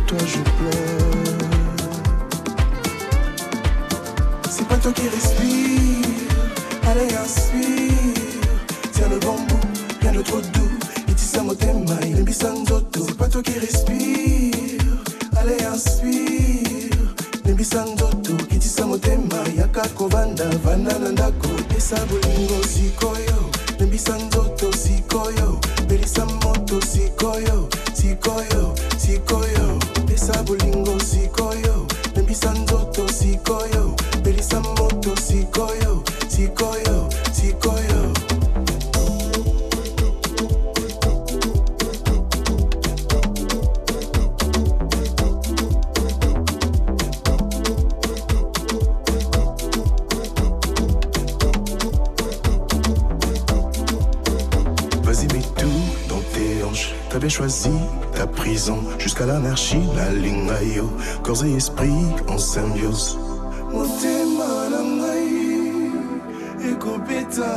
toi je pleure. C'est pas toi qui respire, allez inspire. Tiens le bambou, rien de trop doux. Itisa motema, ilembisa nzoto. C'est pas toi qui respire, allez inspire. Ilembisa nzoto, itisa motema. Yaka kovanda, vanda nandako. Esa bolingo sikoyo, ilembisa nzoto sikoyo. Belisa moto sikoyo, sikoyo, sikoyo. Esa bolingo sikoyo, ilembisa nzoto sikoyo. Belisa moto sikoyo, sikoyo, sikoyo. T'as bien choisi ta prison, jusqu'à l'anarchie, la ligne aïe, corps et esprit en symbiose. Motema na ngai, ekopeta.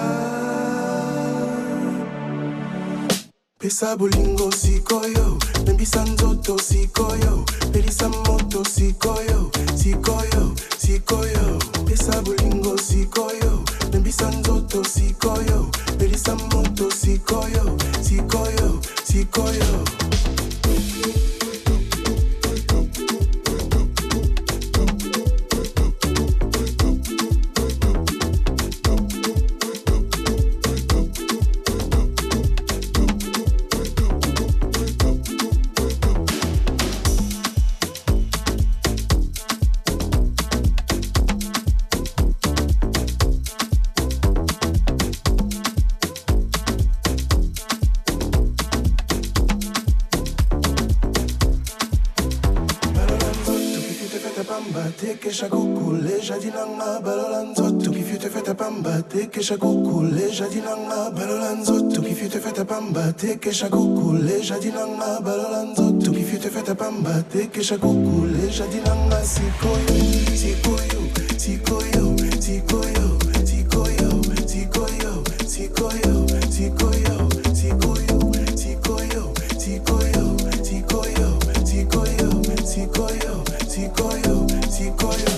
Pesa bolingo sikoyo, nembisa nzoto sikoyo, pelisa moto sikoyo, sikoyo, sikoyo. Pesa bolingo sikoyo, nembisa nzoto sikoyo, pelisa moto sikoyo, sikoyo, sikoyo. Que chakukule jadinanga balolanzoto qui fut te fait à pamba que chakukule jadinanga balolanzoto qui fut te fait à pamba que chakukule jadinanga sikoyo sikoyo sikoyo sikoyo sikoyo sikoyo sikoyo sikoyo sikoyo sikoyo sikoyo sikoyo sikoyo sikoyo sikoyo sikoyo.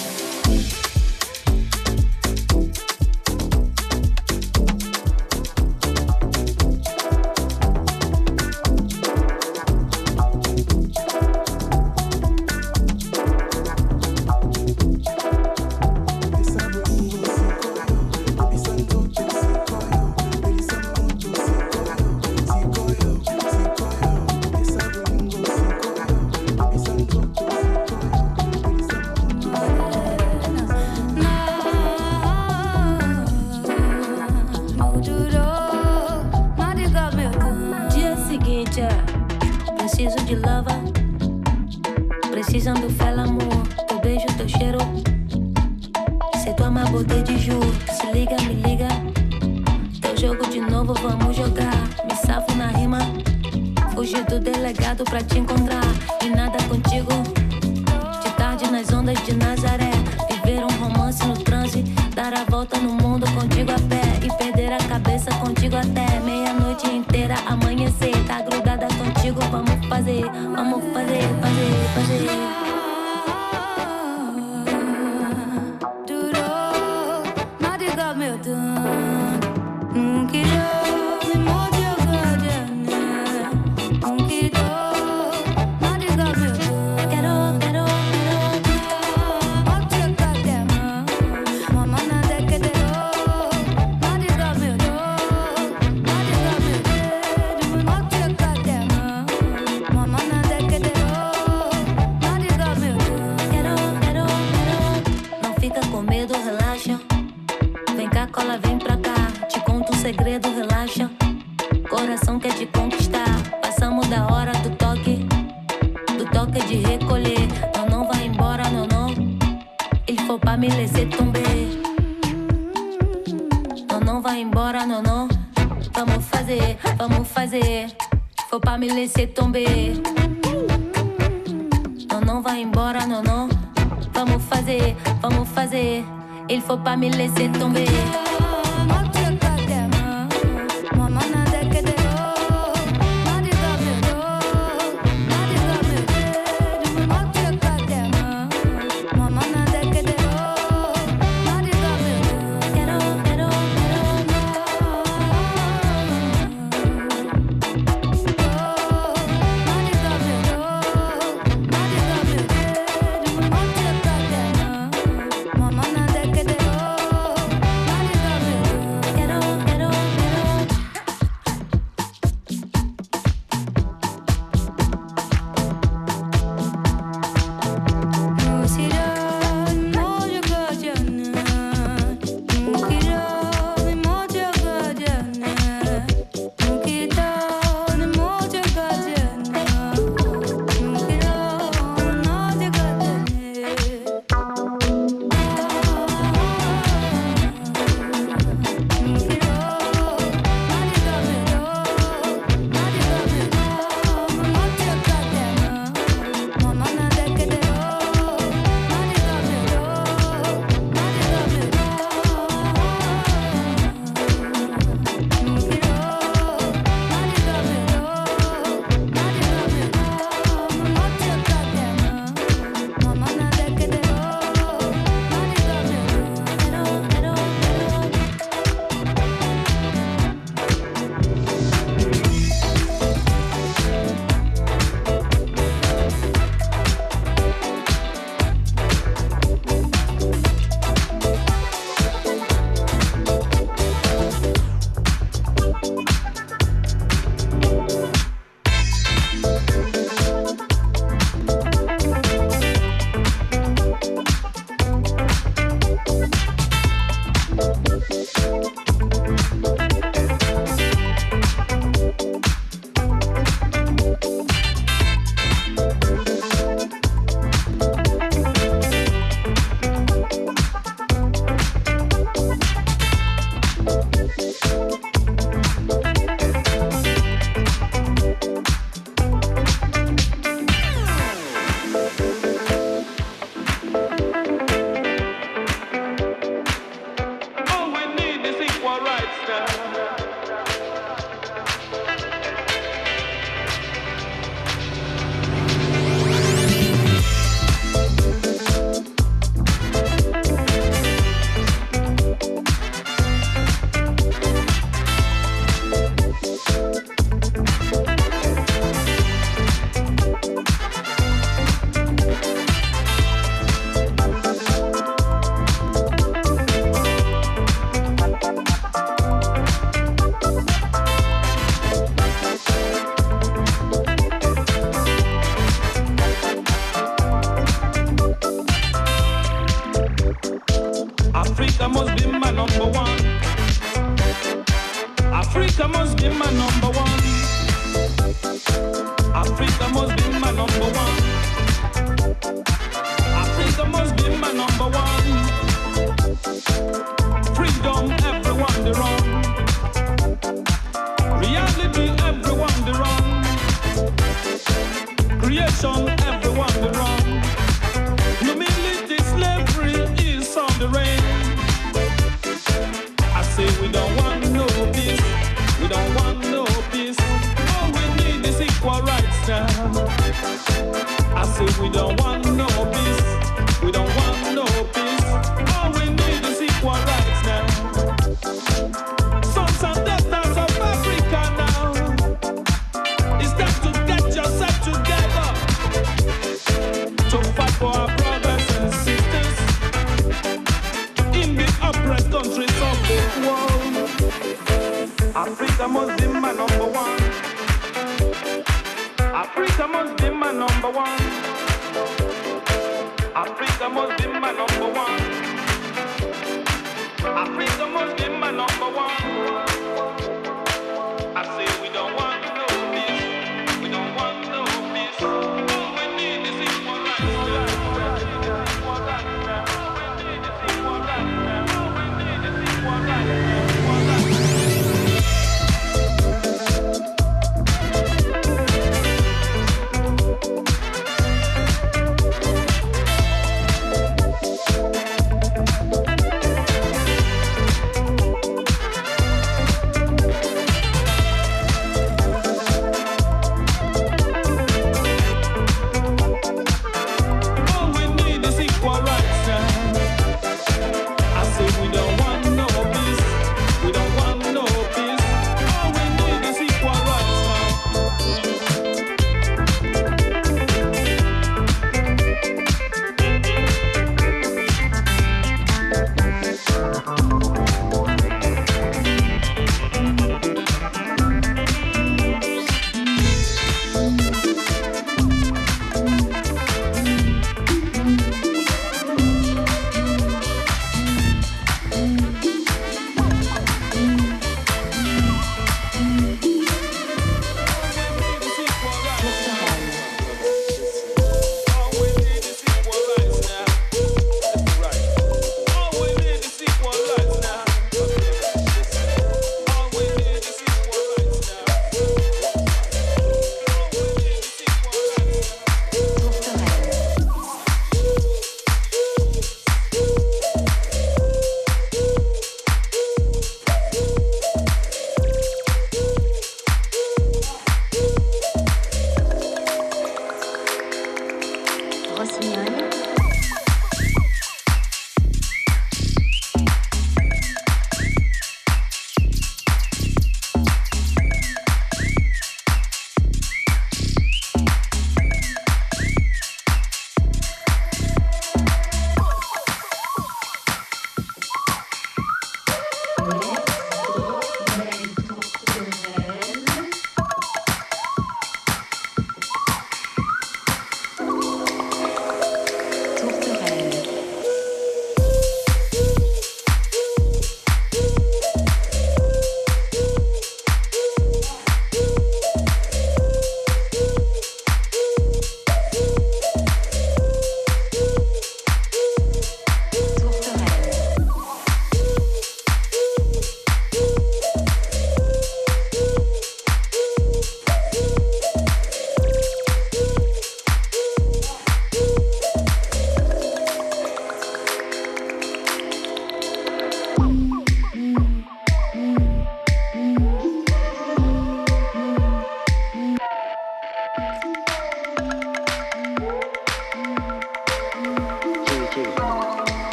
Faut pas me laisser tomber. Non, non, vai embora, non, non. Vamos fazer. Il faut pas me laisser tomber. nation, everyone the wrong. Humility, slavery is on the reign. I say we don't want no peace. We don't want no peace. All we need is equal rights now. I say we don't want no peace. We don't want no peace. All we need is equal rights now. Sons and daughters of Africa now. It's time to get yourself together to fight for our brothers and sisters in the oppressed countries of the world. Africa must be my number one. Africa must be my number one. Africa must be my number one. Africa must be my number one. I say we don't want no peace. We don't want no peace. All we need is equal rights. All we need is equal rights. All we need is equal rights.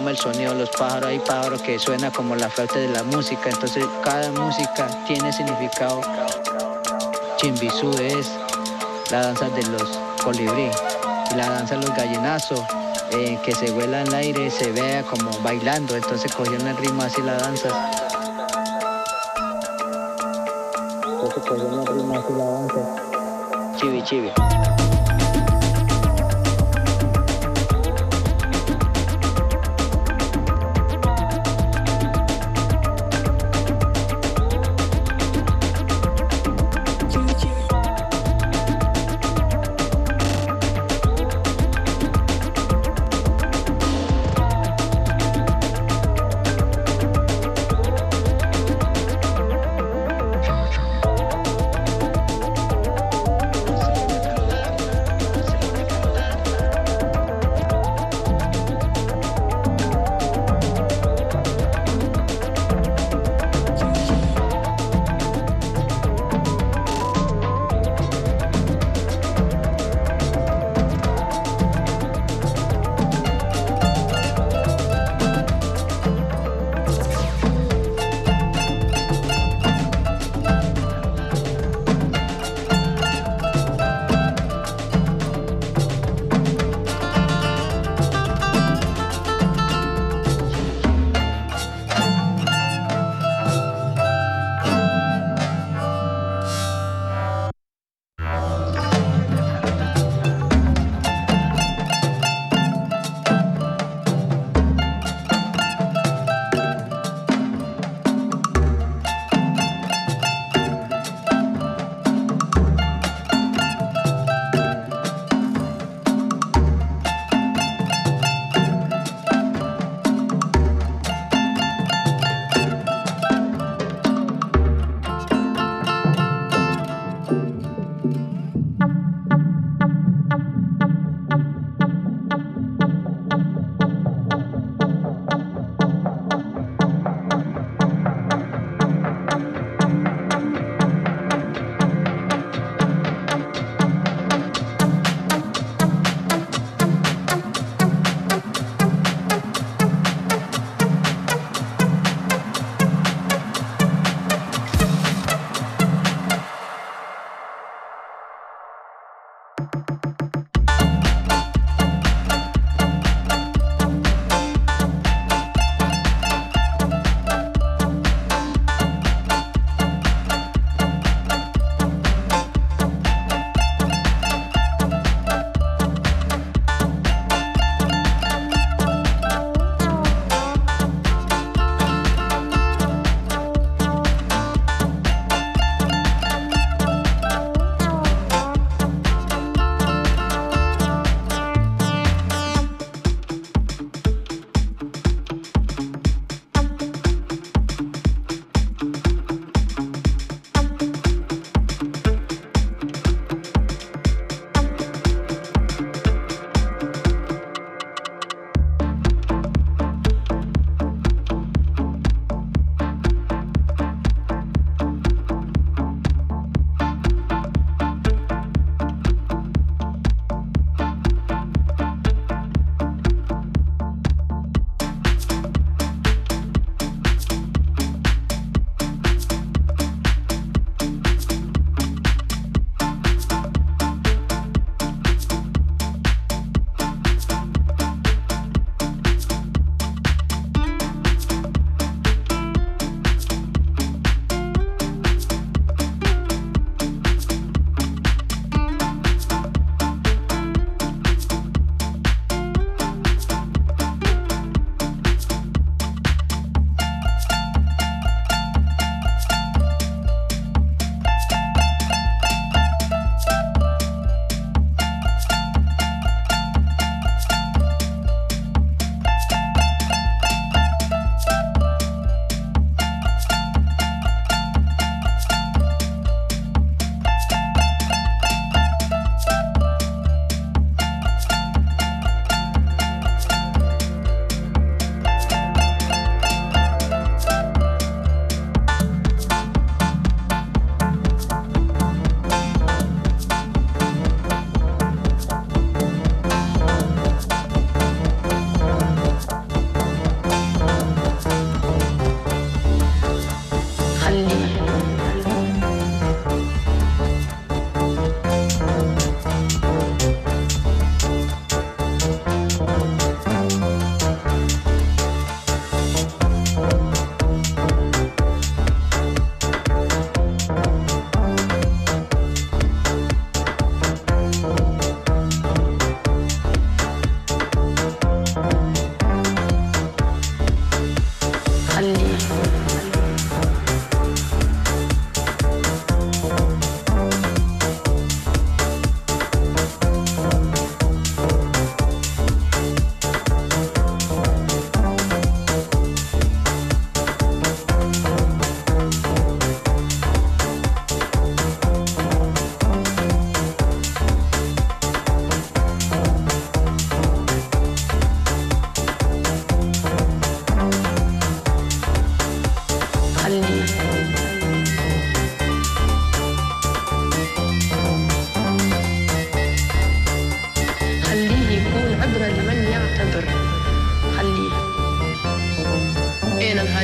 llama el sonido de los pájaros. Hay pájaros que suena como la flauta de la música, entonces cada música tiene significado. Chimbizú es la danza de los colibrí y la danza de los gallinazos, que se vuela en el aire, se vea como bailando, entonces cogieron el ritmo así la danza. Entonces cogieron el ritmo así la danza. Chibi, chibi.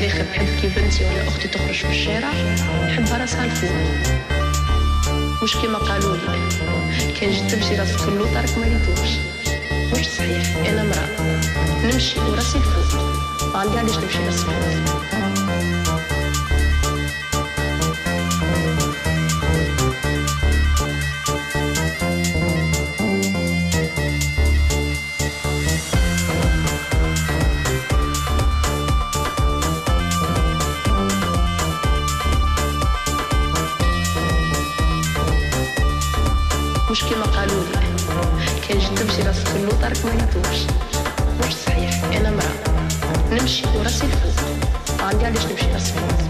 الآخر نحب كي بنتي ولا أختي تخرج في الشارع نحبها راسها الفوق، مش كيما قالوا لي كان جيت تمشي راسك اللوطرك ما ريتوش. مش صحيح، أنا امرأة نمشي وراسي الفوق، ما عندي علاش نمشي راسي الفوق. مش كيما قالوا لي كان جيت تمشي راسك اللوطرك ما ريتوش. مش صحيح، أنا امرأة نمشي وراسي الفوق، ما عندي علاش نمشي راسي الفوق.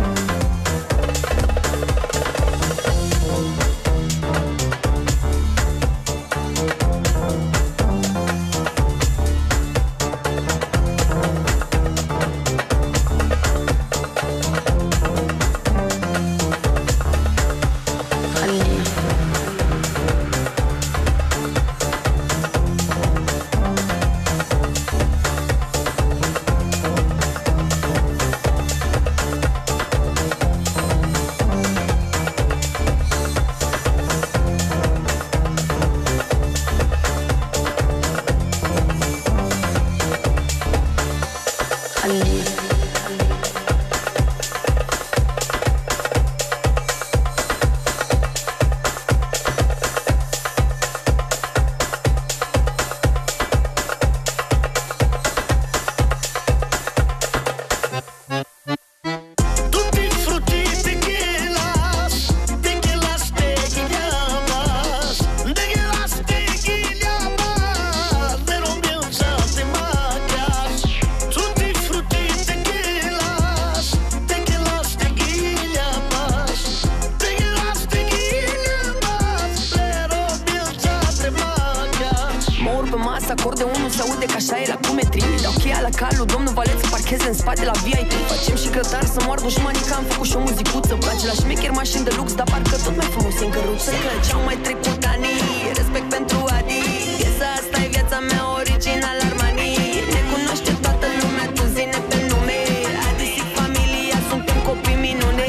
Acordeonul se aude că așa e la cumetrii. Dau cheia la calul, domnul Valet să parcheze în spate la VIP. Facem și grătar să moar dușmanii, că am făcut și o muzicuță. Place la șmecher, mașini de lux, dar parcă tot mai frumos e în căruță. Că ce-au mai trecut anii, respect pentru Adi. Piesa asta e viața mea original Armani. Ne cunoaște toată lumea, tu zine pe nume. Adi și familia, suntem copii minune.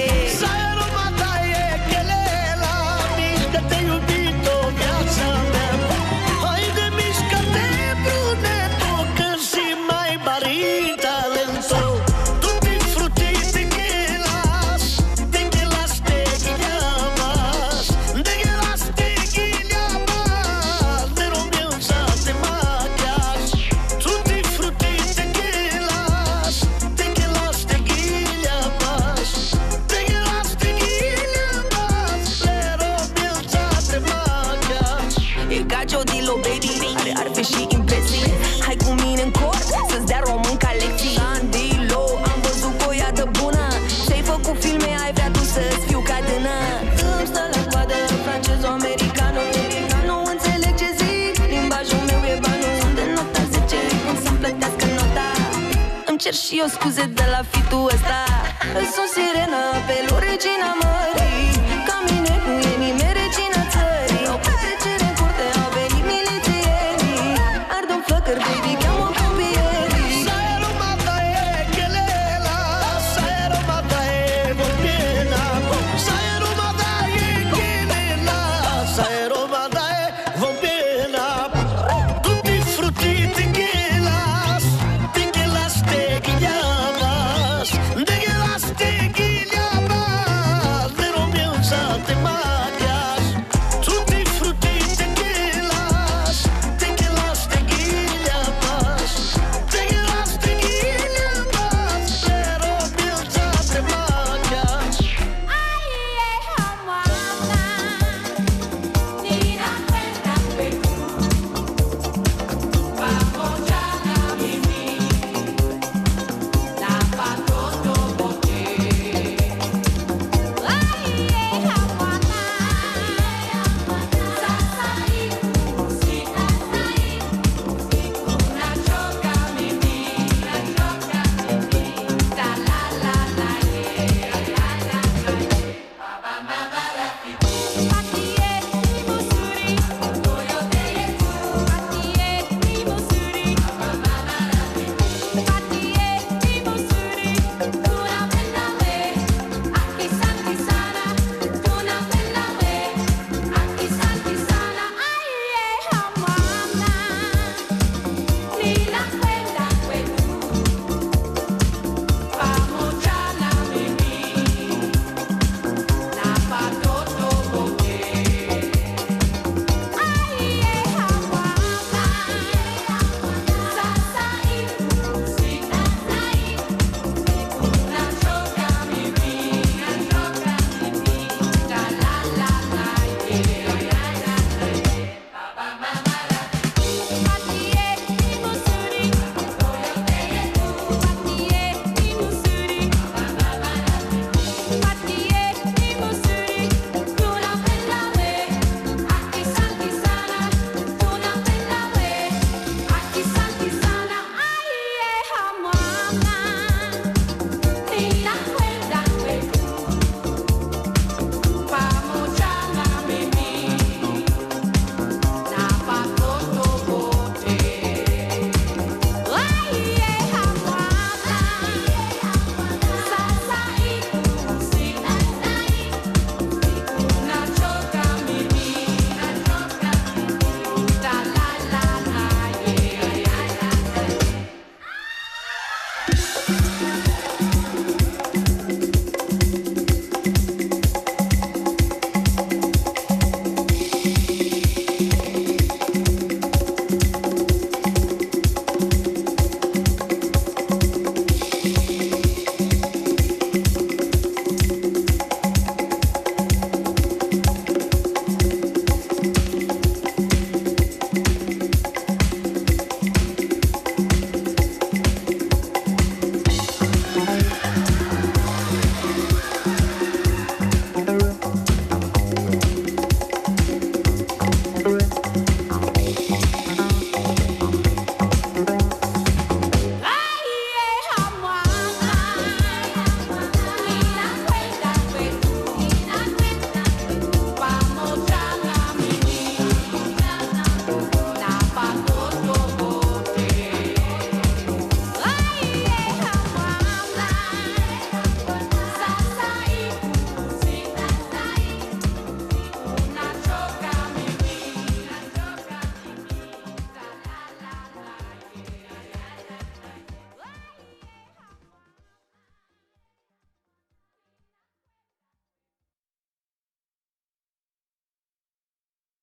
Cer și eu scuze de la fitul ăsta. Sunt sirena pe lui regina